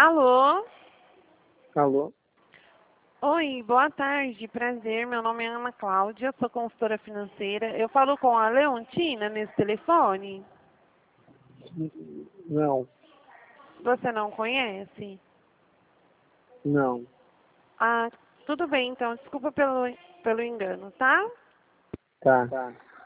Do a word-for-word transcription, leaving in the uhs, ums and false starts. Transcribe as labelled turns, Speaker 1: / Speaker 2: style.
Speaker 1: Alô?
Speaker 2: Alô?
Speaker 1: Oi, boa tarde, prazer. Meu nome é Ana Cláudia, sou consultora financeira. Eu falo com a Leontina nesse telefone?
Speaker 2: Não,
Speaker 1: Você não conhece?
Speaker 2: não.
Speaker 1: Ah, tudo bem, então. Desculpa pelo, pelo engano, tá?
Speaker 2: Tá.